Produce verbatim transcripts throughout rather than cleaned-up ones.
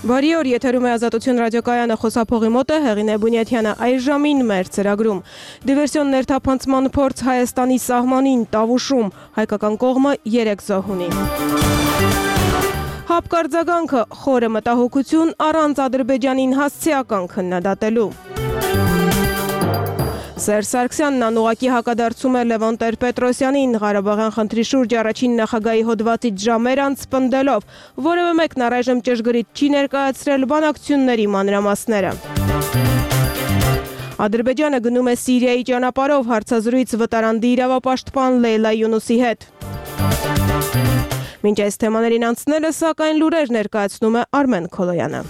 Բարի օր, եթերում է Ազատություն ռադիոկայանը, խոսափողի մոտ է Հեղինե Բունյաթյանը, այս ժամին մեր ծրագրում։ Դիվերսիոն ներթափանցման փորձ Հայաստանի սահմանին, Տավուշում, հայկական կողմը երեք զոհ ունի։ Հապկարձագանքը, խորը մտահոգություն առանց Ադրբեջանին հասցեական քննադատելու։ Սերժ Սարգսյանն անուղղակի հակադարձում է Լևոն Տեր-Պետրոսյանին Ղարաբաղյան խնդրի շուրջ առաջին նախագահի հոդվածից ժամեր անց պնդելով, որևէ մեկն առայժմ ճշգրիտ չի ներկայացրել բանակցությունների մանրամասները։ Ադրբեջանը գնում է Սիրիայի ճանապարհով, հարցազրույց վտարանդի իրավապաշտպան Լեյլա Յունուսի հետ։ Մինչ այս թեմաներին անցնելը, սակայն լուրեր ներկայացնում է Արմեն Քոլոյանը։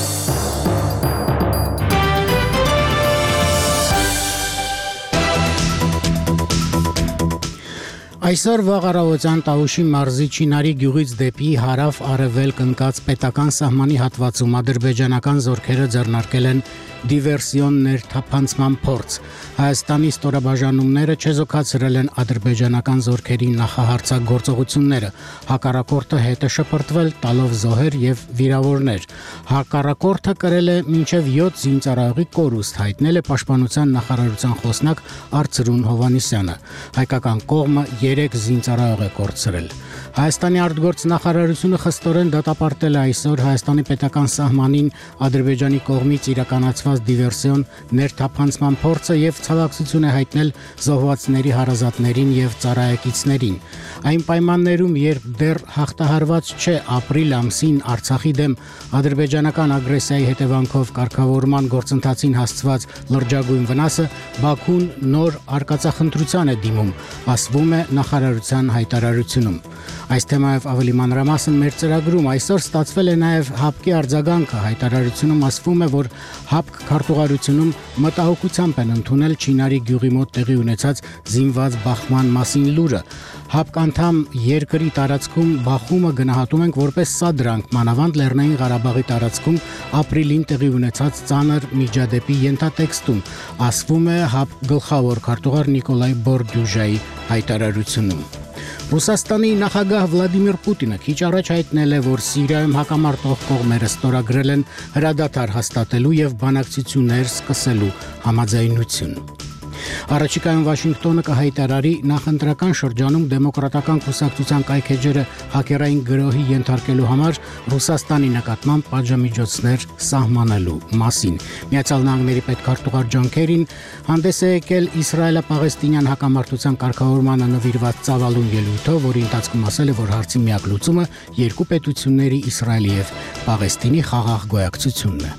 Այսօր վաղ առավոտյան Տավուշի մարզի Չինարի գյուղից դեպի հարավ արևելք ընկած պետական սահմանի հատվածում ադրբեջանական զորքերը ձեռնարկել են դիվերսիոն ներթափանցման փորձ։ Հայաստանի ստորաբաժանումները չեզոքացրել են ադրբեջանական զորքերի նախահարցագործողությունները։ Հակառակորդը հետ է շպրտվել, տալով զոհեր եւ վիրավորներ։ Հակառակորդը կրել է մինչեւ յոթ զինծառայողի կորուստ, հայտնել է Պաշտպանության նախարարության խոսնակ Արծրուն Հովհաննիսյանը։ Հայկական կողմը երեք զինծառայող է կորցրել։ Հայաստանի արտգործ նախարարությունը խստորեն դատապարտել է այսօր Հայաստանի պետական սահմանին Ադրբեջանի կողմից իրականացված դիվերսիոն ներթափանցման փորձը եւ ցավակցություն է հայտնել զոհվածների հարազատներին եւ ծառայեկիցներին։ Այն պայմաններում, երբ դեռ հաղթահարված չէ ապրիլ ամսին Արցախի դեմ ադրբեջանական ագրեսիայի հետևանքով կարգավորման գործընթացին հասցված լրջագույն վնասը, Բաքուն նոր արկածախնդրության է դիմում, ասվում է նախարարության հայտարարությունում։ Այս թեմայով ավելի մանրամասն մեր ծրագրում այսօր ստացվել է նաև ՀԱՊԿ-ի արձագանքը։ Հայտարարությունում ասվում է, որ ՀԱՊԿ քարտուղարությունում մտահոգությամբ են ընդունել Չինարի գյուղի մոտ տեղի ունեցած զինված բախման մասին լուրը։ ՀԱՊԿ անդամ երկրի տարածքում բախումը գնահատում ենք որպես սադրանք, մանավանդ Լեռնային Ղարաբաղի տարածքում ապրիլին տեղի ունեցած ծանր միջադեպի ենթատեքստում, ասվում է ՀԱՊԿ գլխավոր քարտուղար Նիկոլայ Բորդյուժայի հայտարարությունում։ Ռուսաստանի նախագահ Վլադիմիր Պուտինը քիչ առաջ հայտնել է, որ Սիրիայում հակամարտող կողմերը ստորագրել են հրադադար հաստատելու եւ բանակցություններ սկսելու համաձայնություն։ Առաջիկայում Վաշինգտոնը կհայտարարի նախընտրական շրջանում դեմոկրատական կուսակցության կայքեջերը հակերային գրոհի ենթարկելու համար Ռուսաստանի նկատմամբ պատժամիջոցներ սահմանելու մասին։ Միացյալ Նահանգների պետքարտուղար Ջոն Քերին հանդես է եկել Իսրայելա-Պաղեստինյան հակամարտության կարգավորմանը նվիրված ծավալուն ելույթով, որի ընթացքում ասել է, որ հարցի միակ լուծումը երկու պետությունների Իսրայելի եւ Պաղեստինի խաղաղ գոյակցությունն է։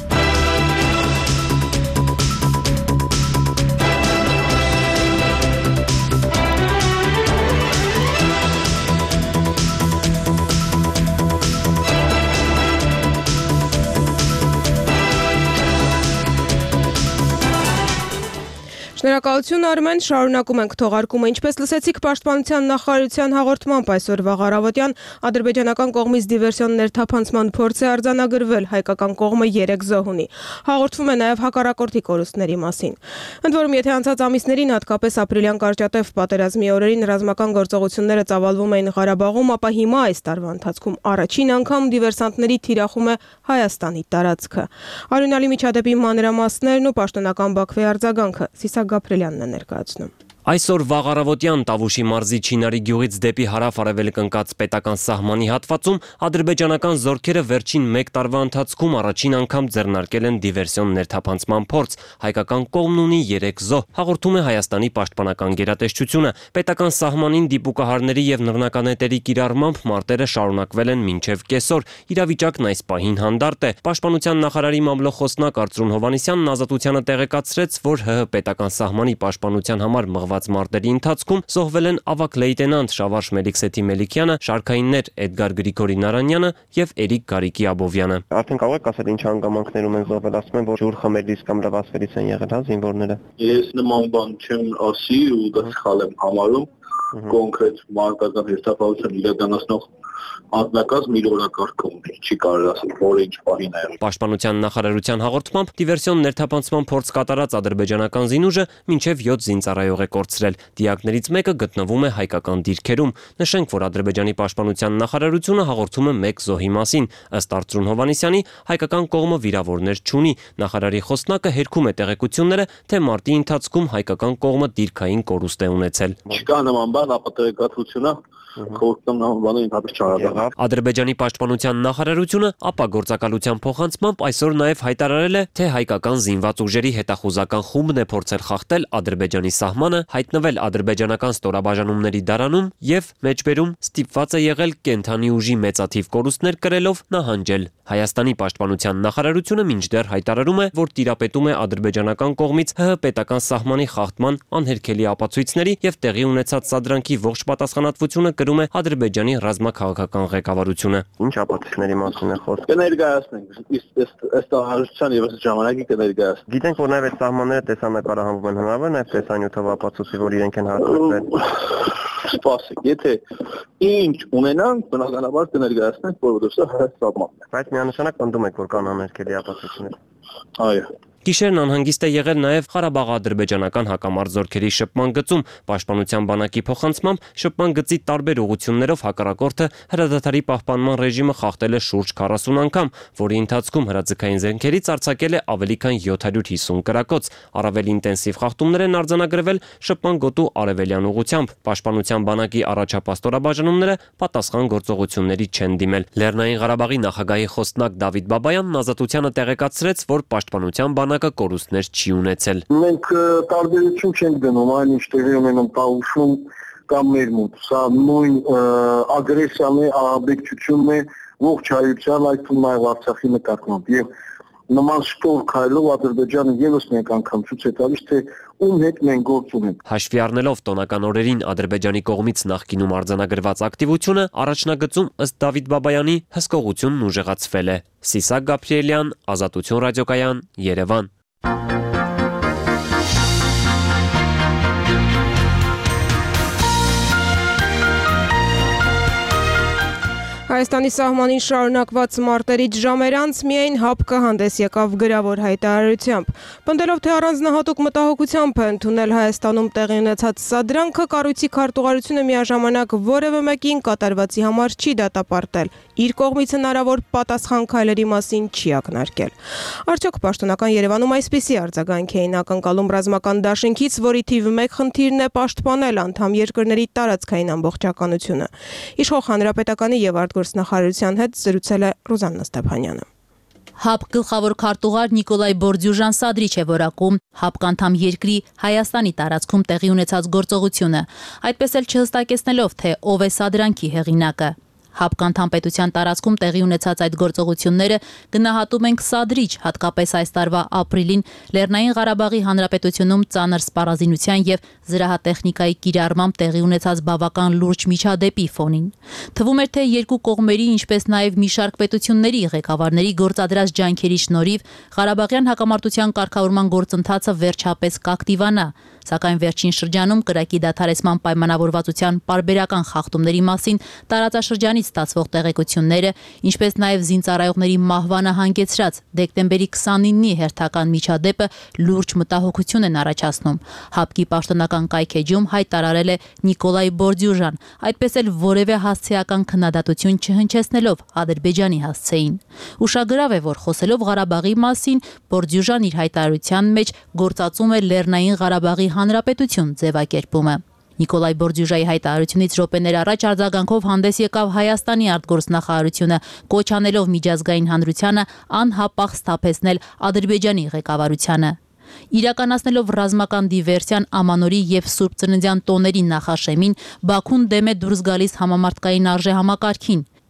Շնորհակալություն Արմեն, շարունակում ենք թողարկումը։ Ինչպես լսեցիք Պաշտպանության նախարարության հաղորդմամբ, այսօր վաղ առավոտյան ադրբեջանական կողմից դիվերսիոն ներթափանցման փորձ է արձանագրվել, հայկական կողմը երեք զոհ ունի։ Հաղորդվում է նաև հակառակորդի կորուստների մասին։ Ընդ որում, եթե անցած ամիսներին, հատկապես ապրիլյան կարճատև պատերազմի օրերին ռազմական գործողությունները ծավալվում էին Ղարաբաղում, ապա հիմա այս տարվա ընթացքում առաջին անգամ դիվերսանտների թիրախում է Հայաստանի տարածքը։ Արյունալի միջադեպի մանրամասներն ու պաշտոնական Բաքվի արձագանքը Գաբրելյանն է ներկայացնում։ Այսօր վաղ առավոտյան Տավուշի մարզի Չինարի գյուղից դեպի հարավ-արևելք ընկած պետական սահմանի հատվածում ադրբեջանական զորքերը վերջին մեկ տարվա ընթացքում առաջին անգամ ձեռնարկել են դիվերսիոն ներթափանցման փորձ։ Հայկական կողմն ունի երեք զոհ, հաղորդում է Հայաստանի պաշտպանական գերատեսչությունը։ Պետական սահմանին դիպուկահարների եւ նռնականետերի կիրառմամբ մարտերը շարունակվել են մինչեւ կեսօր։ Իրավիճակն այս պահին հանդարտ է։ Պաշտպանության նախարարի մամլոխոսնակ Արծրուն Հովհաննիսյանն Ազատությանը տեղեկացրեց, որ ՀՀ պետական սահմանի պաշտպանության համար մարտերի ընթացքում զոհվել են ավագ լեյտենանտ Շավարժ Մելիքսեթի Մելիքյանը, շարքայիններ Էդգար Գրիգորի Նարանյանը եւ Էրիկ Գարիկի Աբովյանը։ Արդեն կարող եք ասել ինչ հանգամանքներում են զոհվել, ասում են, որ ջուր խմելիս կամ լվացվելիս են եղել, հա, զինվորները։ Ես նման բան չեմ ասի ու դա սխալ եմ համարում։ կոնկրետ մանկական հերթապահություն իրականացնող անձնակազմ իր օրակարգում չի կարող ասել, որ ինչ պահին է եղել։ Պաշտպանության նախարարության հաղորդմամբ դիվերսիոն ներթափանցման փորձ կատարած ադրբեջանական զինուժը մինչև յոթ զինծառայող է կորցրել։ Դիակներից մեկը գտնվում է հայկական դիրքերում։ Նշենք, որ Ադրբեջանի պաշտպանության նախարարությունը հաղորդում է մեկ զոհի մասին։ Ըստ Արծրուն Հովհաննիսյանի, հայկական կողմը վիրավորներ չունի։ Նախարարի խոսնակը հերքում է տեղեկությունները, թե մարտի ընթացքում հայկական կողմը դիրքային կորուստ է ունեցել։ Չկա նման բան, ապատեգացությունը Ադրբեջանի պաշտպանության նախարարությունը ապա գործակալության փոխանցմամբ այսօր նաև հայտարարել է, թե հայկական զինված ուժերի հետախուզական խումբն է փորձել խախտել Ադրբեջանի սահմանը, հայտնվել ադրբեջանական ստորաբաժանումների դարանում եւ մեջբերում ստիպված է եղել կենթանի ուժի մեծաթիվ կորուստներ կրելով նահանջել։ Հայաստանի պաշտպանության նախարարությունը մինչդեռ հայտարարում է, որ տիրապետում է ադրբեջանական կողմից ՀՀ պետական սահմանի խախտման անհերքելի ապացույցների եւ տեղի ունեցած սադրանքի ողջ պատասխանատվությունը կրում է Ադրբեջանի ռազմաքաղաքական ղեկավարությունը։ Ինչ ապացույցների մասին է խոսքը։ Կներկայացնենք, իսկ ըստ հանրության եւ ըստ ժամանակի կներկայացնենք։ Գիտենք, որ նաեւ այդ սահմանները տեսանկարահանվում են հնարավոր նաեւ տեսանյութով ապացույցի, որ իրենք են հատկացրել։ Սպասեք, եթե ինչ ունենանք, բնականաբար կներկայացնենք, որովհետեւ սա հրաշալի է։ Բայց միանշանակ ընդդում եք, որ կան անհերքելի ապացույցներ։ Այո։ Գիշերն անհանգիստ է եղել նաև Ղարաբաղ-ադրբեջանական հակամարտ զորքերի շփման գծում։ Պաշտպանության բանակի փոխանցմամբ շփման գծի տարբեր ուղղություններով հակառակորդը հրադադարի պահպանման ռեժիմը խախտել է շուրջ քառասուն անգամ, որի ընթացքում հրաձգային զենքերից արձակել է ավելի քան յոթ հարյուր հիսուն կրակոց։ Առավել ինտենսիվ խախտումներ են արձանագրվել շփման գոտու արևելյան ուղղությամբ։ Պաշտպանության բանակի առաջապահ ստորաբաժանումները պատասխան գործողությունների չեն դիմել։ Լեռնային Ղարաբաղի նախագահի խոսնակ Դավիթ Բաբայանն Ազատությանը տեղեկացրեց, որ պաշտպանության բանակը կորուստներ չի ունեցել։ Մենք տարբերություն չենք դնում, այն ինչ տեղի ունենում Տավուշում կամ մեր մոտ։ Սա նույն ագրեսիան է, ահաբեկչությունն է ողջ հայության, այդ թվում նաև Արցախի նկատմամբ։ Եվ նման շտոր քայլով Ադրբեջանը եւս մեկ անգամ ցույց է տալիս, թե ում հետ մենք գործ ունենք։ Հաշվի առնելով տոնական օրերին Ադրբեջանի կողմից նախկինում արձանագրված ակտիվությունը, առաջնագծում ըստ Դավիթ Բաբայանի հսկողությունն ուժեղացվել է։ Սիսակ Գաբրիելյան, Ազատություն ռադիոկայան, Երևան։ Հայաստանի սահմանին շարունակված մարտերից ժամեր անց միայն ՀԱՊԿ հանդես եկավ գրավոր հայտարարությամբ։ Պնդելով, թե առանձնահատուկ մտահոգությամբ է ընդունել Հայաստանում տեղի ունեցած սադրանքը, կառույցի քարտուղարությունը միաժամանակ որևէ մեկին կատարվածի համար չի դատապարտել, իր կողմից հնարավոր պատասխան քայլերի մասին չի ակնարկել։ Արդյոք պաշտոնական Երևանում այսպիսի արձագանք էին ակնկալում ռազմական դաշինքից, որի թիվ մեկ խնդիրն է պաշտպանել անդամ երկրների տարածքային ամբողջականությունը։ Իշխող հանրապետականի եւ արտգործնախարարության հետ զրուցել է Ռուզաննա Ստեփանյանը։ ՀԱՊԿ գլխավոր քարտուղար Նիկոլայ Բորդյուժան Սադրիչ է որակում ՀԱՊԿ անդամ երկրի Հայաստանի տարածքում տեղի ունեցած գործողությունը, այդպես էլ չհստակեցնելով, թե ով է սադրանքի հեղինակը։ ՀԱՊԿ անդամ պետության տարածքում տեղի ունեցած այդ գործողությունները գնահատում ենք Սադրիչ, հատկապես այս տարվա ապրիլին Լեռնային Ղարաբաղի Հանրապետությունում ծանր սպառազինության եւ զրահատեխնիկայի կիրառմամբ տեղի ունեցած բավական լուրջ միջադեպի ֆոնին։ Թվում էր, թե երկու կողմերի, ինչպես նաեւ մի շարք պետությունների ղեկավարների գործադրած ջանքերի շնորհիվ Ղարաբաղյան հակամարտության կարգավորման գործընթացը վերջապես կակտիվանա, սակայն վերջին շրջանում կրակի դադարեցման պայմանավորվածության պարբերական խախտումների մասին տարածաշրջանից ստացվող տեղեկությունները, ինչպես նաև զինծառայողների մահվանը հանգեցրած դեկտեմբերի քսանինի հերթական միջադեպը լուրջ մտահոգություն են առաջացնում։ ՀԱՊԿ-ի պաշտոնական կայքեջում հայտարարել է Նիկոլայ Բորդյուժան, այդպես էլ որևէ հասցեական քննադատություն չհնչեցնելով Ադրբեջանի հասցեին։ Ուշագրավ է, որ խոսելով Ղարաբաղի մասին, Բորդյուժան իր հայտարարության մեջ գործածում է Լեռնային Ղարաբաղի Հանրապետություն ձևակերպումը։ Նիկոլայ Բորդյուժայի հայտարարությունից րոպեներ առաջ արձագանքով հանդես եկավ Հայաստանի արտգործնախարարությունը, կոչ անելով միջազգային հանրությանը անհապաղ սթափեցնել Ադրբեջանի ղեկավարությանը։ Իրականացնելով ռազմական դիվերսիան Ամանորի եւ Սուրբ Ծննդյան տոների նախաշեմին, Բաքուն դեմ է դուրս գալիս համամարտկային արժեհամակարգին։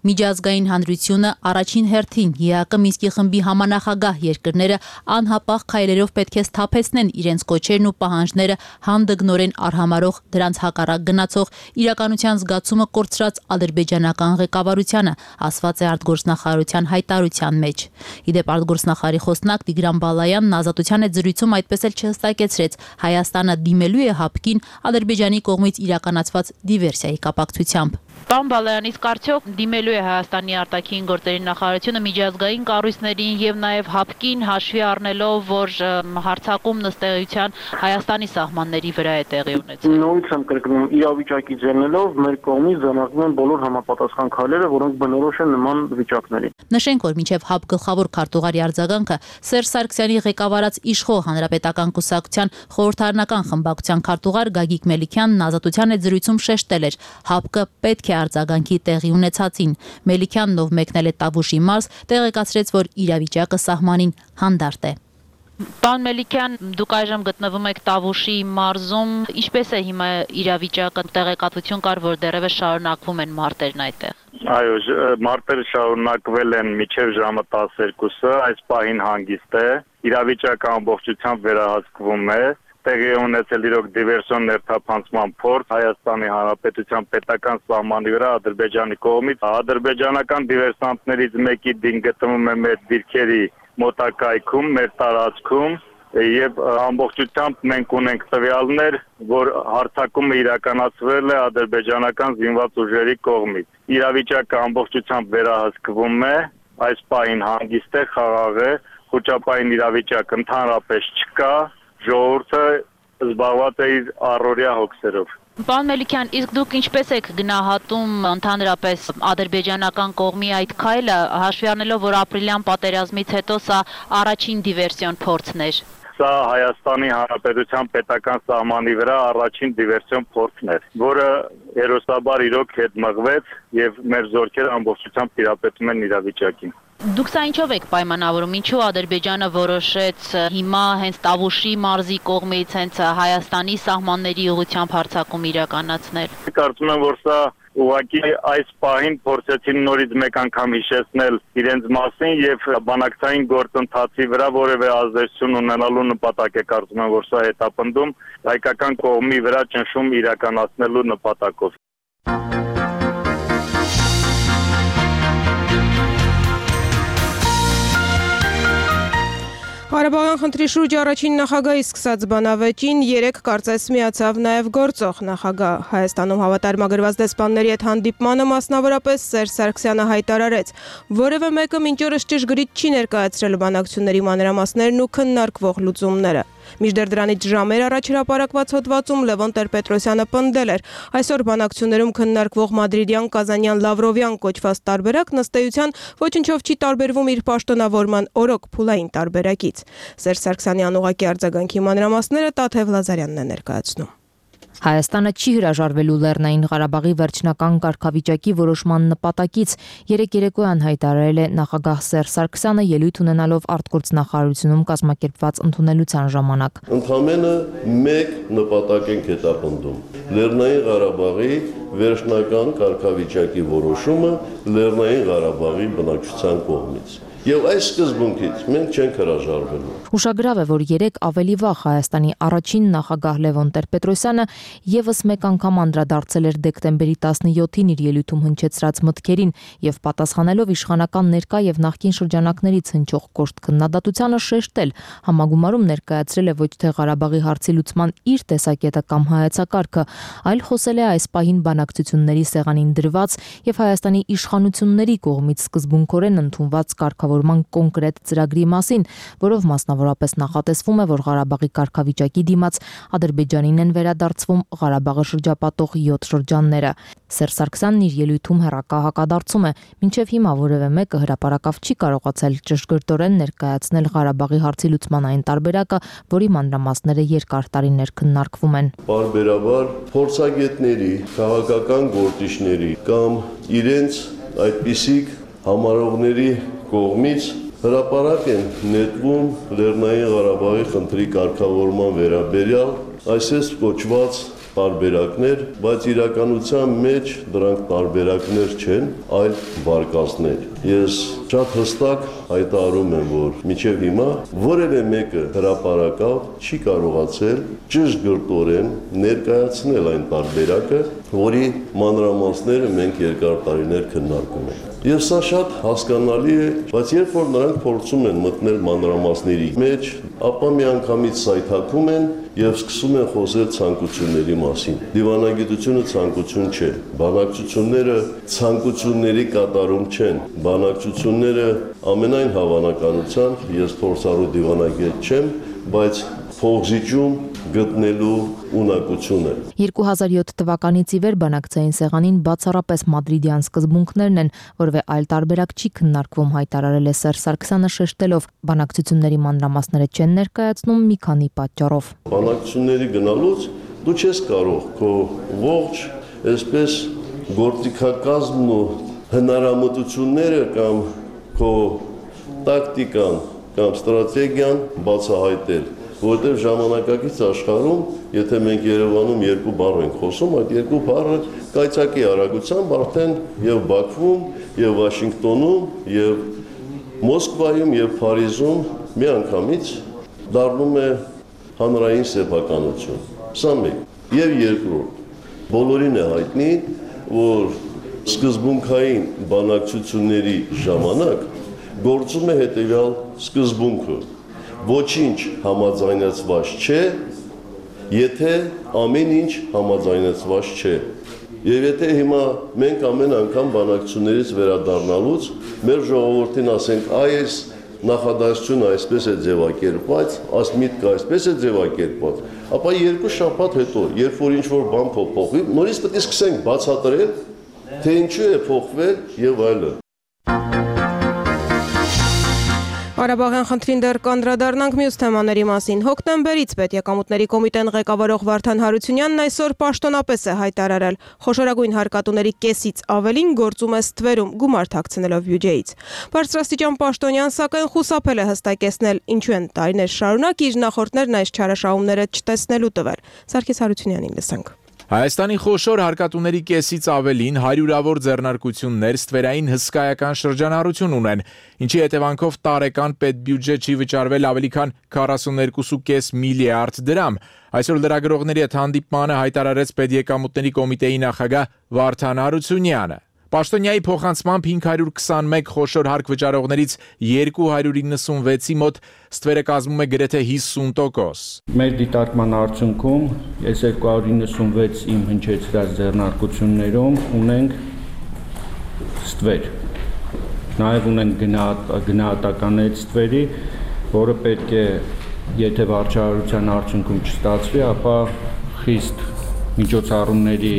Միջազգային հանրությունը առաջին հերթին ԵԱԿ Մինսկի խմբի համանախագահ երկրները անհապաղ քայլերով պետք է սթափեցնեն իրենց կոչերն ու պահանջները հանդգնորեն արհամարող դրանց հակառակ գնացող իրականության զգացումը կորցրած ադրբեջանական ղեկավարությանը, ասված է արտգործնախարարության հայտարարության մեջ։ Իդեպ արտգործնախարարի խոսնակ Տիգրան Բալայանն Ազատության հետ զրույցում այդպես էլ չհստակեցրեց Հայաստանը դիմելու է ՀԱՊԿ-ին Ադրբեջանի կողմից իրականացված դիվերսիայի կապակցությամբ։ Պարոն Բալայան, իսկ արդյոք դիմելու է Հայաստանի արտաքին գործերի նախարարությունը միջազգային կառույցներին եւ նաեւ ՀԱՊԿ-ին հաշվի առնելով, որ հարձակումն ըստ էության Հայաստանի սահմանների վրա է տեղի ունեցել։ Նույնիսկ եմ կրկնում, իրավիճակի ձեռնելով մեր կողմից ձեռնարկվում են բոլոր համապատասխան քայլերը, որոնք բնորոշ են նման վիճակներին։ Նշենք, որ մինչև ՀԱՊԿ գլխավոր քարտուղարի արձագանքը Սերժ Սարգսյանի ղեկավարած իշխող հանրապետական կուսակցության խորհրդարանական խմբակցության քարտուղար Գագիկ Մելիքյանն Ազատության հետ զրույցում շեշտել էր, ՀԱՊԿ պետք է արձագանքի տեղի ունեցածին։ Մելիքյանն, ով մեկնել է Տավուշի մարզ, տեղեկացրեց, որ իրավիճակը սահմանին հանդարտ է։ Պարոն Մելիքյան, դուք այժմ գտնվում եք Տավուշի մարզում, ինչպես է հիմա իրավիճակը, տեղեկատվություն կար, որ դեռևս շարունակվում են մարտերն այդտեղ։ Այո, մարտերը շարունակվել են մինչև ժամը տասներկուսը, այս պահին հանգիստ է, իրավիճակը ամբողջությամբ վերահսկվում է։ Տեղի է ունեցել իրոք դիվերսիոն ներթափանցման փորձ Հայաստանի Հանրապետության պետական սահմանի վրա Ադրբեջանի կողմից։ Ադրբեջանական դիվերսանտներից մեկի դին գտնվում է մեր դիրքերի մոտակայքում, մեր տարածքում եւ ամբողջությամբ մենք ունենք տվյալներ, որ հարձակումը իրականացվել է ադրբեջանական զինված ուժերի կողմից։ Իրավիճակը ամբողջությամբ վերահսկվում է, այս պահին հանգիստ է, խաղաղ է, խոճապային իրավիճակ ընդհանրապես չկա։ Ժողովուրդը զբաղված է իր առօրյա հոգսերով։ Պարոն Մելիքյան, իսկ դուք ինչպես եք գնահատում ընդհանրապես ադրբեջանական կողմի այդ քայլը, հաշվի առնելով, որ ապրիլյան պատերազմից հետո սա առաջին դիվերսիոն փորձն էր։ Սա Հայաստանի Հանրապետության պետական սահմանի վրա առաջին դիվերսիոն փորձն էր, որը հերոսաբար իրոք հետմղվեց եւ մեր զորքերը ամբողջությամբ տիրապետում են իրավիճակին։ Դուք սա ինչով եք պայմանավորում, ինչու Ադրբեջանը որոշեց հիմա հենց Տավուշի մարզի կողմից հենց Հայաստանի սահմանների ուղղությամբ հարձակում իրականացնել։ Կարծում եմ, որ սա ուղղակի այս պահին փորձեցին նորից մեկ անգամ հիշեցնել իրենց մասին եւ բանակցային գործընթացի վրա որևէ ազդեցություն ունենալու նպատակ է, կարծում եմ, որ սա հետապնդում հայկական կողմի վրա ճնշում իրականացնելու նպատակով։ Ղարաբաղյան խնդրի շուրջ առաջին նախագահի սկսած բանավեճին երեք կարծես միացավ նաև գործող նախագահ։ Հայաստանում հավատարմագրված դեսպանների հետ հանդիպմանը մասնավորապես Սերժ Սարգսյանը հայտարարեց, որևէ մեկը մինչ օրս ճշգրիտ չի ներկայացրել բանակցությունների մանրամասներն ու քննարկվող լուծումները։ Մինչդեռ դրանից ժամեր առաջ հրապարակված հոդվածում Լևոն Տեր-Պետրոսյանը պնդել էր, այսօր բանակցություններում քննարկվող Մադրիդյան, Կազանյան, Լավրովյան կոչված տարբերակն ըստ էության ոչնչով չի տարբերվում իր պաշտոնավորման օրոք փուլային տարբերակից։ Սերժ Սարգսյանի անուղղակի արձագանքի մանրամասները Տաթև Լազարյանն է ներկայացնում։ Հայաստանը չի հրաժարվելու Լեռնային Ղարաբաղի վերջնական կարգավիճակի որոշման նպատակից, երեկ երեկոյան հայտարարել է նախագահ Սերժ Սարգսյանը ելույթ ունենալով արտգործնախարարությունում կազմակերպված ընդունելության ժամանակ։ Ընդամենը մեկ նպատակ ենք հետապնդում՝ Լեռնային Ղարաբաղի վերջնական կարգավիճակի որոշումը Լեռնային Ղարաբաղի բնակչության կողմից։ Եվ այս սկզբունքից մենք չենք հրաժարվելու։ Ուշագրավ է, որ երեք ավելի վաղ Հայաստանի առաջին նախագահ Լևոն Տեր-Պետրոսյանը եւս մեկ անգամ անդրադարձել էր դեկտեմբերի տասնյոթին իր ելույթում հնչեցրած մտքերին եւ պատասխանելով իշխանական ներկա եւ նախկին շրջանակներից հնչող կոշտ քննադատությանը շեշտել, համագումարում ներկայացրել է ոչ թե Ղարաբաղի հարցի լուծման իր տեսակետը կամ հայեցակարգը, այլ խոսել է այս պահին բանակցությունների սեղանին դրված եւ Հայաստանի իշխանությունների կողմից սկզբունքորեն ընդունված կարգ կոնկրետ ծրագրի մասին, որով մասնավորապես նախատեսվում է, որ Ղարաբաղի կարգավիճակի դիմաց Ադրբեջանին են վերադարձվում Ղարաբաղը շրջապատող յոթ շրջանները։ Սերժ Սարգսյանն իր ելույթում հակադարձում է, մինչև հիմա որևէ մեկը հրապարակավ չի կարողացել ճշգրտորեն ներկայացնել Ղարաբաղի հարցի լուծման այն տարբերակը, որի մանրամասները երկար տարիներ քննարկվում են։ Բարբերաբար փորձագետների, քաղաքական գործիչների կամ իրենց այդպիսիք համարողների կողմից հրապարակ են նետվում Լեռնային Ղարաբաղի խնդրի կարգավորման վերաբերյալ այսպես կոչված տարբերակներ, բայց իրականության մեջ դրանք տարբերակներ չեն, այլ վարկածներ։ Ես շատ հստակ հայտարարում եմ, որ մինչև հիմա որևէ մեկը հրապարակավ չի կարողացել ճշգրտորեն ներկայացնել այն տարբերակը, որի մանրամասները մենք երկար տարիներ քննարկում ենք։ Եվ սա շատ հասկանալի է, բայց երբ որ նրանք փորձում են մտնել մանրամասների մեջ, ապա միանգամից սայթաքում են եւ սկսում են խոսել ցանկությունների մասին։ Դիվանագիտությունը ցանկություն չէ։ Բանակցությունները ցանկությունների կատարում չեն։ Բանակցությունները ամենայն հավանականությամբ ես փորձառու դիվանագետ չեմ, բայց փողզիջում գտնելու ունակությունը։ երկու հազար յոթ թվականից ի վեր բանակցային սեղանին բացառապես մադրիդյան սկզբունքներն են, որովհետև այլ տարբերակ չի քննարկվում, հայտարարել է Սերժ Սարգսյանը շեշտելով, բանակցությունների մանրամասները չեն ներկայացնում մի քանի պատճառով։ Բանակցությունների գնալուց դու չես կարող քո ողջ այսպես գործիքակազմն ու հնարամտությունները կամ քո տակտիկան կամ ստրատեգիան բացահայտել, որտեղ ժամանակակից աշխարհում, եթե մենք Երևանում երկու բառ ենք խոսում, այդ երկու բառը կայծակի արագությամբ արդեն եւ Բաքվում, եւ Վաշինգտոնում, եւ Մոսկվայում, եւ Փարիզում միանգամից դառնում է հանրային սեփականություն։ Սա մեկ։ Եվ երկրորդ, բոլորին է հայտնի, որ սկզբունքային բանակցությունների ժամանակ գործում է հետևյալ սկզբունքը. ոչինչ համաձայնեցված չէ, եթե ամեն ինչ համաձայնեցված չէ։ Եվ եթե հիմա մենք ամեն անգամ բանակցություններից վերադառնալուց մեր ժողովրդին ասենք, այս նախադասությունը այսպես է ձևակերպված, այս միտքը այսպես է ձևակերպված, ապա երկու շաբաթ հետո, երբ որ ինչ-որ բան փոխվի, նորից պետք է սկսենք բացատրել, թե ինչու է փոխվել եւ այլն։ Ղարաբաղյան խնդրին դեռ կանդրադառնանք մյուս թեմաների մասին։ Հոկտեմբերից Պետեկամուտների կոմիտեն ղեկավարող Վարդան Հարությունյանն այսօր պաշտոնապես է հայտարարել, խոշորագույն հարկատուների կեսից ավելին գործում է ստվերում, գումար թաքցնելով բյուջեից։ Բարձրաստիճան պաշտոնյան սակայն խուսափել է հստակեցնել, ինչու են տարիներ շարունակ իր նախորդներն այս չարաշահումները չտեսնելու տվել։ Սարգիս Հարությունյանին լսենք։ Հայաստանի խոշոր հարկատուների կեսից ավելին հարյուրավոր ձեռնարկություններ ստվերային հսկայական շրջանառություն ունեն, ինչի հետևանքով տարեկան պետբյուջե չի վճարվել ավելի քան քառասունուերկու կόμμα պենս միլիարդ դրամ։ Այսօր լրագրողների հետ հանդիպմանը հայտարարեց Պետեկամուտների կոմիտեի նախագահ Վարդան Հարությունյանը։ Պաշտոնյայի փոխանցմամբ հինգ հարյուր քսանմեկ խոշոր հարկ վճարողներից երկու հարյուր իննսունվեցի մոտ ստվերը կազմում է գրեթե հիսուն տոկոս։ Մեր դիտարկման արդյունքում այս երկու հարյուր իննսունվեց իմ հնչեցրած ձեռնարկություններում ունենք ստվեր։ Նաև ունենք գնահատականներ ստվերի, որը պետք է, եթե վարչարարության արդյունքում չստացվի, ապա խիստ միջոցառումների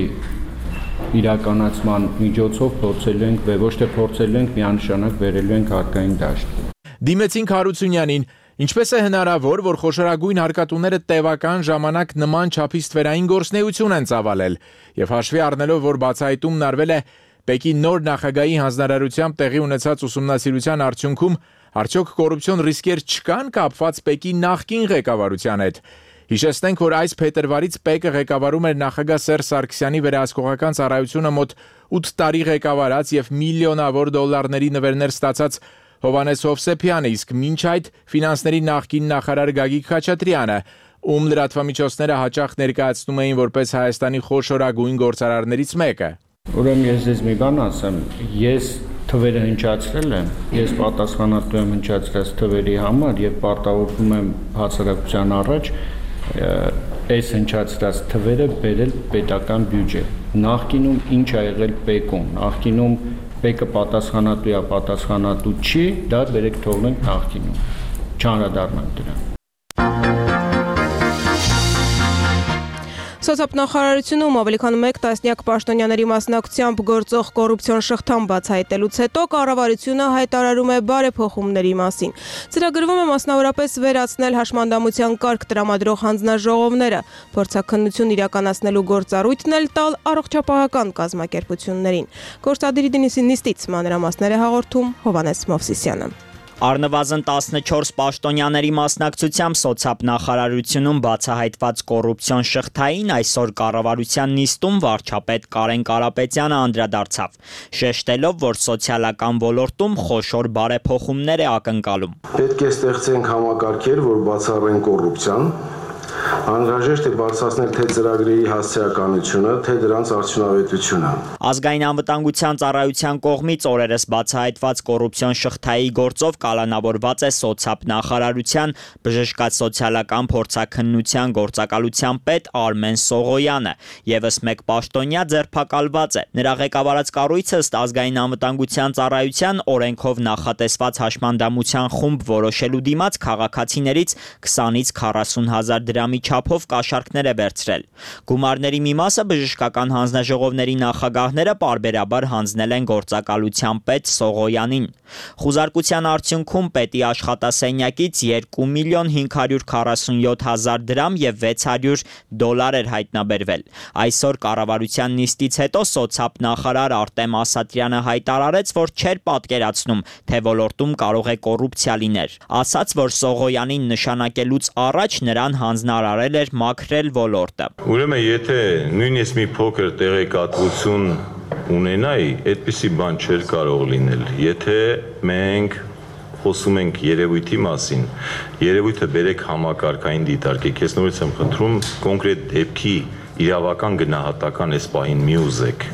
իրականացման միջոցով փորձելու ենք, ոչ թե փորձելու ենք, միանշանակ վերելու ենք հարկային դաշտ։ Դիմեցինք Հարությունյանին, ինչպես է հնարավոր, որ խոշորագույն հարկատուները տևական ժամանակ նման չափի ստվերային գործունեություն են ծավալել, եւ հաշվի առնելով, որ բացահայտումն արվել է Պեկի նոր նախագահի հանձնարարությամբ տեղի ունեցած ուսումնասիրության արդյունքում, արդյոք կոռուպցիոն ռիսկեր չկան կապված Պեկի նախկին ղեկավարության հետ։ Հիշեցնենք, որ այս փետրվարից Պեկը ղեկավարում էր նախագահ Սերժ Սարգսյանի վերահսկողական ծառայությունը մոտ ութ տարի ղեկավարած եւ միլիոնավոր դոլարների նվերներ ստացած Հովհաննես Հովսեփյանը, իսկ մինչ այդ ֆինանսների նախկին նախարար Գագիկ Խաչատրյանը, ում լրատվամիջոցները հաճախ ներկայացնում էին որպես Հայաստանի խոշորագույն գործարարներից մեկը։ Ուրեմն ես ձեզ մի բան ասեմ, ես թվերը հնչացրել եմ, ես պատասխանատու եմ հնչացրած թվերի համար եւ պարտավորվում եմ հասարակության առաջ այս հնչացրած թվերը բերել պետական բյուջե։ Նախկինում ինչ ա եղել Պեկում, նախկինում Պեկը պատասխանատու է, պատասխանատու չի, դա բերեք թողնենք նախկինում։ Չանդրադառնանք դրան։ Սոցիալնախարարությունում ավելի քան մեկ տասնյակ պաշտոնյաների մասնակցությամբ գործող կոռուպցիոն շղթան բացահայտելուց հետո կառավարությունը հայտարարում է բարեփոխումների մասին։ Ծրագրվում է մասնավորապես վերացնել հաշմանդամության կարգ տրամադրող հանձնաժողովները, փորձաքննություն իրականացնելու գործառույթն էլ տալ առողջապահական կազմակերպություններին։ Գործադիրի նիստից մանրամասներ է հաղորդում Հովհաննես Մովսիսյանը։ Առնվազն տասնչորս պաշտոնյաների մասնակցությամբ սոցիալ նախարարությունում բացահայտված կոռուպցիոն շղթային այսօր կառավարության նիստում վարչապետ Կարեն Կարապետյանը անդրադարձավ, շեշտելով, որ սոցիալական ոլորտում խոշոր բարեփոխումներ է ակնկալում։ Պետք է ստեղծենք համակարգեր, որ բացառեն կոռուպցիան, անհրաժեշտ է բարձրացնել թե ծրագրերի հասարակականությունը, թե դրանց արդյունավետությունը։ Ազգային անվտանգության ծառայության կողմից օրերս բացահայտված կոռուպցիոն շղթայի գործով կալանավորված է սոցիալ նախարարության բժշկած սոցիալական փորձաքննության գործակալության պետ Արմեն Սողոյանը, եւս մեկ պաշտոնյա ձերբակալված է։ Նրա ղեկավարած կառույցը ըստ ազգային անվտանգության ծառայության օրենքով նախատեսված հաշմանդամության խումբ որոշելու դիմաց քաղաքացիներից քսանից քառասուն հազար դրամի չափով կաշառքներ է վերցրել։ Գումարների մի մասը բժշկական հանձնաժողովների նախագահները պարբերաբար հանձնել են գործակալության պետ Սողոյանին։ Խուզարկության արդյունքում պետի աշխատասենյակից երկու միլիոն հինգ հարյուր քառասունյոթ հազար դրամ եւ վեց հարյուր դոլար էր հայտնաբերվել։ Այսօր կառավարության նիստից հետո սոցիալ նախարար Արտեմ Ասատրյանը հայտարարեց, որ չէր պատկերացնում, թե ոլորտում կարող է կոռուպցիա լիներ։ Ասաց, որ Սողոյանին նշանակելուց առաջ նրան հանձնարարել էր մաքրել ոլորտը։ Ուրեմն եթե նույնիսկ մի փոքր տեղեկատվություն ունենայի, այդպիսի բան չէր կարող լինել։ Եթե մենք խոսում ենք երևույթի մասին, երևույթը բերեք համակարգային դիտարկեք։ Ես նորից եմ խնդրում կոնկրետ դեպքի իրավական գնահատական այս պահին մի ուզեք։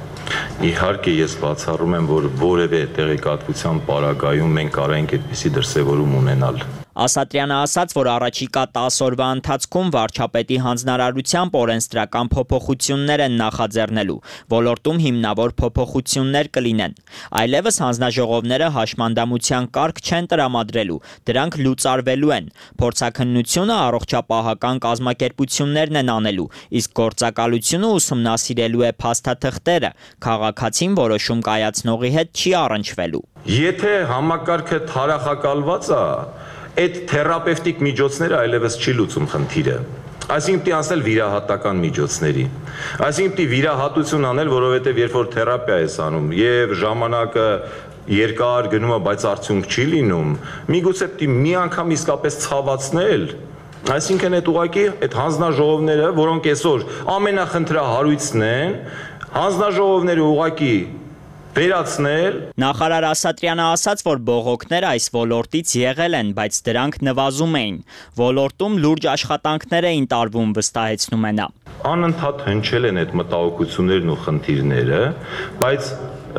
Իհարկե ես բացառում եմ, որ որևէ տեղեկատվության պարագայում մենք կարող ենք այդպիսի դրսևորում ունենալ։ Ասատրյանը ասաց, որ առաջիկա տասը օրվա ընթացքում վարչապետի հանձնարարությամբ օրենսդրական փոփոխություններ են նախաձեռնելու, ոլորտում հիմնավոր փոփոխություններ կլինեն։ Այլևս հանձնաժողովները հաշմանդամության կարգ չեն տրամադրելու, դրանք լուծարվելու են։ Փորձաքննությունը առողջապահական կազմակերպություններն են անելու, իսկ գործակալությունը ուսումնասիրելու է փաստաթղթերը, քաղաքացին որոշում կայացնողի հետ չի առնչվելու։ Եթե համակարգը թարախակալված է, այդ թերապևտիկ միջոցները այլևս չի լուծում խնդիրը։ Այսինքն պիտի անցնել վիրահատական միջոցների։ Այսինքն պիտի վիրահատություն անել, որովհետև երբ որ թերապիա ես անում եւ ժամանակը երկար գնում է, բայց արդյունք չի լինում, միգուցե պիտի մի անգամ իսկապես ցավացնել։ Այսինքն այդ ուղղակի այդ հանձնաժողովները, որոնք այսօր ամենախնդրահարույցն են, հանձնաժողովները ուղղակի վերացնել։ Նախարար Ասատրյանը ասաց, որ բողոքներ այս ոլորտից եղել են, բայց դրանք նվազում էին։ Ոլորտում լուրջ աշխատանքներ էին տարվում, վստահեցնում է նա։ Անընդհատ հնչել են այդ մտահոգություններն ու խնդիրները, բայց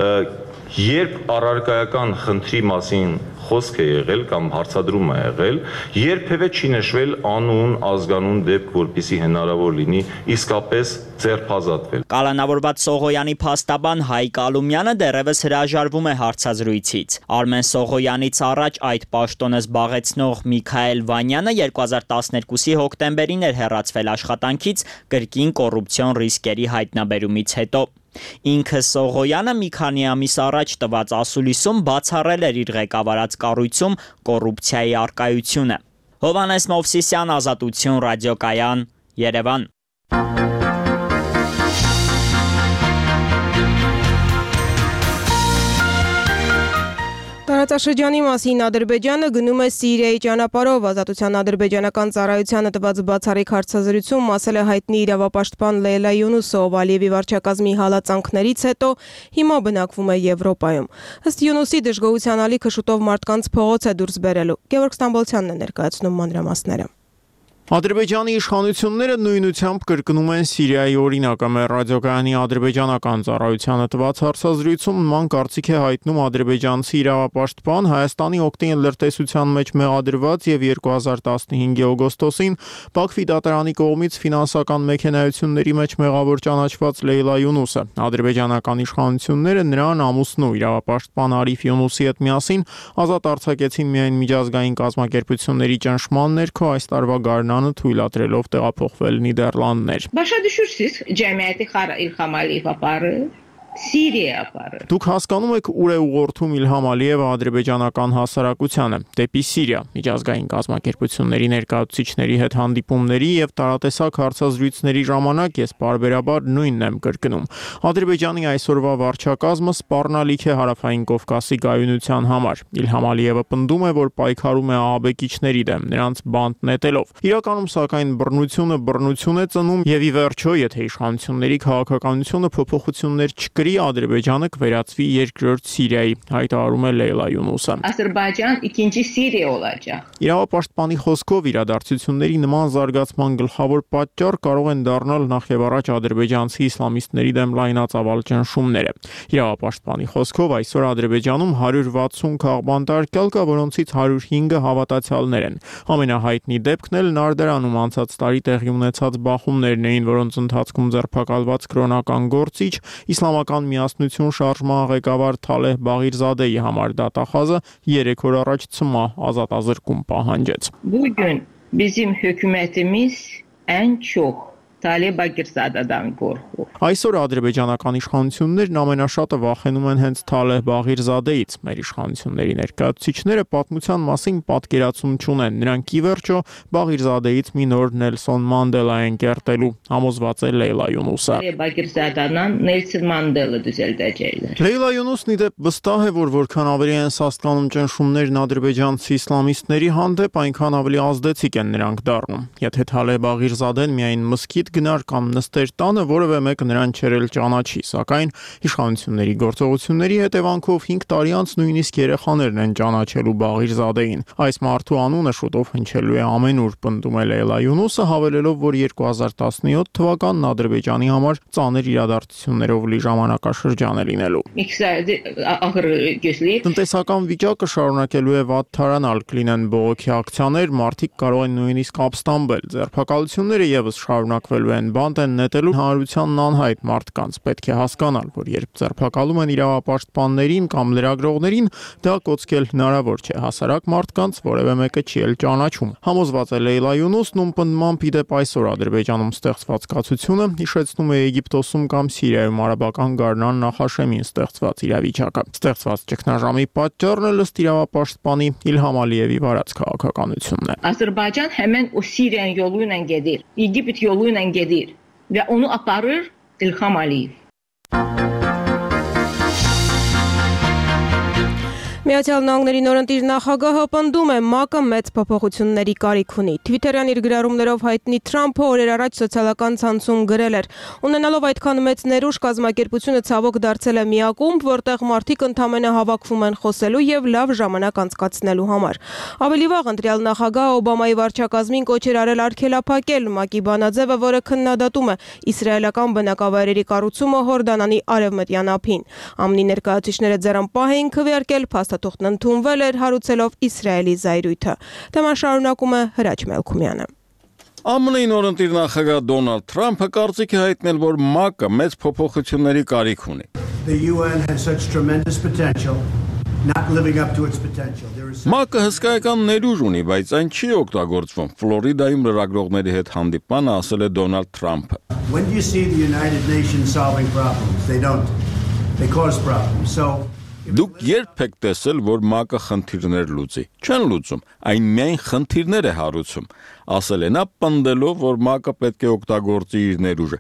երբ առարկայական խնդրի մասին խոսք է եղել կամ հարցադրում է եղել, երբևէ չի նշվել անուն, ազգանուն դեպք, որպեսզի հնարավոր լինի իսկապես ձերբազատվել։ Կալանավորված Սողոյանի փաստաբան Հայկ Ալումյանը դեռևս հրաժարվում է հարցազրույցից։ Արմեն Սողոյանից առաջ այդ պաշտոնը զբաղեցնող Միքայել Վանյանը երկու հազար տասներկուսի հոկտեմբերին էր հեռացվել աշխատանքից կրկին կոռուպցիոն ռիսկերի հայտնաբերումից հետո։ Ինքը Սողոյանը մի քանի ամիս առաջ տված ասուլիսում բացառել էր իր ղեկավարած կառույցում կոռուպցիայի առկայությունը։ Հովհաննես Մովսիսյան, Ազատություն, ռադիոկայան, Երևան։ Տարածաշրջանի մասին Ադրբեջանը գնում է Սիրիայի ճանապարհով։ Ազատության ադրբեջանական ծառայությանը տված բացառիկ հարցազրույցում ասել է հայտնի իրավապաշտպան Լեյլա Յունուսը, ով Ալիևի վարչակազմի հալածանքներից հետո հիմա բնակվում է Եվրոպայում։ Ըստ Յունուսի դժգոհության ալիքը շուտով մարդկանց փողոց է դուրս բերելու։ Գևորգ Ստամբոլցյանն է ներկայացնում մանրամասները։ Ադրբեջանի իշխանությունները նույնությամբ կրկնում են Սիրիայի օրինակը։ Մեր ռադիոկայանի ադրբեջանական ծառայությանը տված հարցազրույցում նման կարծիք է հայտնում ադրբեջանցի իրավապաշտպան, Հայաստանի օգտին լրտեսության մեջ մեղադրված եւ երկու հազար տասնհինգի օգոստոսին Բաքվի դատարանի կողմից ֆինանսական մեքենայությունների մեջ մեղավոր ճանաչված Լեյլա Յունուսը։ Ադրբեջանական իշխանությունները նրան ամուսնու իրավապաշտպան Արիֆ Յունուսի հետ միասին ազատ արձակեցին միայն միջազգային կազմակերպությունների ճնշման ներքո այս տարվա գարնանը թույլատրելով տեղափոխվել Նիդերլանդներ։ Başa düşürsüz cəmiyyəti il xamali vaparı. Սիրիա ապարը։ Դուք հասկանում եք ուր է ուղղորդում Իլհամ Ալիևը ադրբեջանական հասարակությանը, դեպի Սիրիա, միջազգային կազմակերպությունների ներկայացուցիչների հետ հանդիպումների եւ տարատեսակ հարցազրույցների ժամանակ ես բարբերաբար նույնն եմ կրկնում։ Ադրբեջանի այսօրվա վարչակազմը սպառնալիք է Հարավային Կովկասի գայունության համար։ Իլհամ Ալիևը պնդում է, որ պայքարում է ահաբեկիչների դեմ, նրանց բանտ նետելով։ Իրականում սակայն բռնությունը բռնություն է ծնում եւ ի վերջո, եթե իշխանությունների քաղաքականությունը փոփոխություններ չկրի, Ադրբեջանը կվերածվի երկրորդ Սիրիայի, հայտարարում է Լեյլա Յունուսը։ Ադրբեջան իkinci Սիրիա olacak։ Իրավապաշտպանի խոսքով իրադարձությունների նման զարգացման գլխավոր պատճառ կարող են դառնալ նախ եւ առաջ ադրբեջանցի իսլամիստների դեմ լայնածավալ ճնշումները։ Իրավապաշտպանի խոսքով այսօր Ադրբեջանում հարյուր վաթսուն քաղբանտարկյալ կա, որոնցից հարյուր հինգը հավատացյալներ են։ Ամենահայտնի դեպքն էլ Նարդարանում անցած տարի տեղի ունեցած բախումներն էին, որոնց ընթացքում ձերբակալված կրոնական գործիչ իսլամական միասնություն շարժման ղեկավար Թալեհ Բաղիրզադեի համար դատախազը երեք օր առաջ ցմահ ազատազրկում պահանջեց։ Bugün bizim hükümetimiz en çok Talib Bagirzade'den korkuyor. Այսօր ադրբեջանական իշխանություններն ամենաշատը վախենում են հենց Թալեհ Բաղիրզադեից։ Մեր իշխանությունների ներկայացուցիչները պատմության մասին պատկերացում չունեն։ Նրանք ի վերջո Բաղիրզադեից մի նոր Նելսոն Մանդելա են կերտելու, համոզված է Լեյլա Յունուսը։ Bagirzade'den Nelson Mandela düzeltecekler. Լեյլա Յունուսն ի դեպ վստահ է, որ որքան ավելի են սաստկանում ճնշումներն ադրբեջանցի իսլամիստների հանդեպ, այնքան ավելի ազդեցիկ են նրանք դառնում։ Եթե Թալեհ Բաղիրզադեն միայն մսկիթ գնար կամ նստեր տանը, որևէ մեկը նրան չերել ճանաչի, սակայն իշխանությունների գործողությունների հետևանքով հինգ տարի անց նույնիսկ երեխաներն են ճանաչելու Բաղիրզադեին։ Այս մարդու անունը շուտով հնչելու է ամենուր, պնդում է Լեյլա Յունուսը, հավելելով, որ երկու հազար տասնյոթ թվականն Ադրբեջանի համար ծանր իրադարձություններով լի ժամանակաշրջան է լինելու։ Տնտեսական վիճակը շարունակելու է վատթարանալ, կլինեն բողոքի ակցիաներ, մարդիկ կարող են նույնիսկ ապստամբել, ձերբակալությունները եւս շարունակվել են, բանտ են նետելու հանրությանն անհայտ մարդկանց։ Պետք է հասկանալ, որ երբ ձերբակալում են իրավապաշտպաններին կամ լրագրողներին, դա կոծկել հնարավոր չէ, հասարակ մարդկանց որևէ մեկը չի էլ ճանաչում։ Համոզված է Լեյլա Յունուսն, ում պնդմամբ ի դեպ այսօր Ադրբեջանում ստեղծված կացությունը հիշեցնում է Եգիպտոսում կամ Սիրիայում արաբական գարնան նախաշեմին ստեղծված իրավիճակը։ Ստեղծված ճգնաժամի պատճառն է ըստ իրավապաշտպանի Իլհամ Ալիևի վարած քաղաքականությունն է։ Azerbaycan hemen o Suriye yoluyla gelir. Egipt yoluyla gelir ve onu aparır İlham Aliyev. Միացյալ Նահանգների նորընտիր նախագահը պնդում է ՄԱԿ-ը մեծ փոփոխությունների կարիք ունի։ Թվիթերյան իր գրառումներով հայտնի Թրամփը օրեր առաջ սոցիալական ցանցում գրել էր. «Ունենալով այդքան մեծ ներուժ, կազմակերպությունը ցավոք դարձել է մի ակումբ, որտեղ մարդիկ ընդամենը հավաքվում են խոսելու եւ լավ ժամանակ անցկացնելու համար»։ Ավելի վաղ ընտրյալ նախագահը Օբամայի վարչակազմին կոչ էր արել արգելափակել ՄԱԿ-ի բանաձևը, որը քննադատում է իսրայելական բնակավայրերի կառուցումը Հորդանանի արևմտյան ափին։ ԱՄՆ-ի ներկայացուցիչները ձեռնպահ էին քվեարկել, փաստաթուղթն ընդունվել էր, հարուցելով Իսրայելի զայրույթը։ Թեման շարունակում է Հրաչ Մելքումյանը։ ԱՄՆ-ի նորընտիր նախագահ Դոնալդ Թրամփը կարծիք է հայտնել, որ ՄԱԿ-ը մեծ փոփոխությունների կարիք ունի։ ՄԱԿ-ը հսկայական ներուժ ունի, բայց այն չի օգտագործվում։ Ֆլորիդայում լրագրողների հետ հանդիպմանը ասել է Դոնալդ Թրամփը։ Դուք երբ եք տեսել, որ ՄԱԿ-ը խնդիրներ լուծի։ Չեն լուծում, այն միայն խնդիրներ է հարուցում։ Ասել է նա պնդելով, որ ՄԱԿ-ը պետք է օգտագործի իր ներուժը։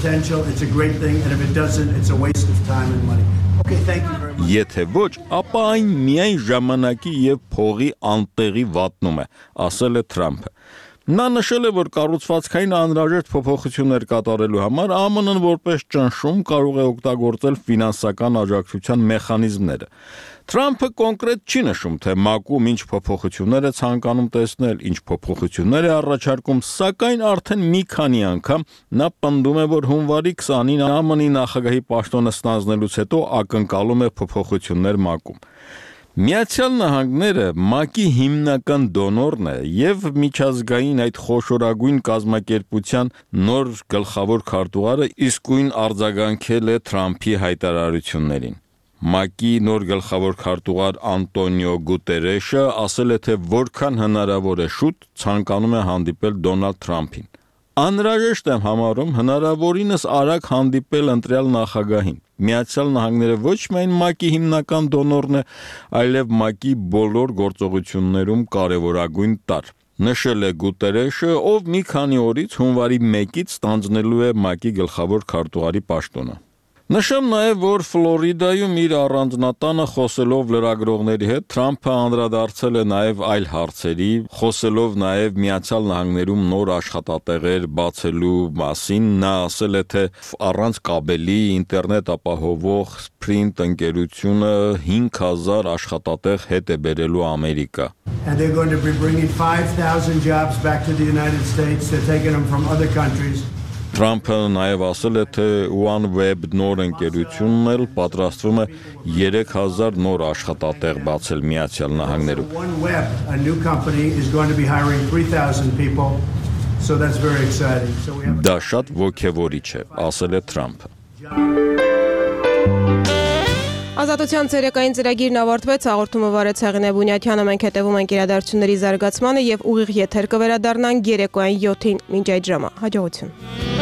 Եթե ոչ, ապա այն միայն ժամանակի եւ փողի անտեղի վատնում է, ասել է Թրամփը։ Նա նշել է, որ կառուցվածքային անհրաժեշտ փոփոխություններ կատարելու համար ԱՄՆ-ն որպես ճնշում կարող է օգտագործել ֆինանսական աջակցության մեխանիզմները։ Թրամփը կոնկրետ չի նշում, թե ՄԱԿ-ում ինչ փոփոխություններ է ցանկանում տեսնել, ինչ փոփոխություններ է առաջարկում, սակայն արդեն մի քանի անգամ նա պնդում է, որ հունվարի քսանին ԱՄՆ-ի նախագահի պաշտոնը ստանձնելուց հետո ակնկալում է փոփոխություններ ՄԱԿ-ում։ Միացյալ Նահանգները ՄԱԿ-ի հիմնական դոնորն է եւ միջազգային այդ խոշորագույն կազմակերպության նոր գլխավոր քարտուղարը իսկույն արձագանքել է Թրամփի հայտարարություններին։ ՄԱԿ-ի նոր գլխավոր քարտուղար Անտոնիո Գուտերեշը ասել է, թե որքան հնարավոր է շուտ ցանկանում է հանդիպել Դոնալդ Թրամփին։ Անհրաժեշտ եմ համարում հնարավորինս արագ հանդիպել ընտրյալ նախագահին։ Միացյալ Նահանգները ոչ միայն ՄԱԿ-ի հիմնական դոնորն է, այլև ՄԱԿ-ի բոլոր գործողություններում կարևորագույն տարր։ Նշել է Գուտերեշը, ով մի քանի օրից հունվարի մեկից ստանձնելու է ՄԱԿ-ի գլխավոր քարտուղարի պաշտոնը։ Նշեմ նաև, որ Ֆլորիդայում իր առանձնատանը խոսելով լրագրողների հետ Թրամփը անդրադարձել է նաև այլ հարցերի, խոսելով նաև Միացյալ Նահանգներում նոր աշխատատեղեր բացելու մասին, նա ասել է, թե առանց կաբելի ինտերնետ ապահովող Sprint ընկերությունը հինգ հազար աշխատատեղ հետ է բերելու Ամերիկա։ And they're going to be bringing five thousand jobs back to the United States. They're taking them from other countries. Թրամփը նաև ասել է, թե OneWeb նոր ընկերությունն էլ պատրաստվում է երեք հազար նոր աշխատատեղ բացել Միացյալ Նահանգներում։ OneWeb, a new company, is going to be hiring three thousand people. So that's very exciting. So we have Դա շատ ոգևորիչ է, ասել է Թրամփը։ Ազատության ցերեկային ծրագիրն ավարտվեց, հաղորդումը վարեց Հեղինե Բունյաթյանը, մենք հետևում ենք իրադարձությունների զարգացմանը եւ ուղիղ եթեր կվերադառնանք երեկոյան յոթին, մինչ այդ ժամը։ Հաջողություն։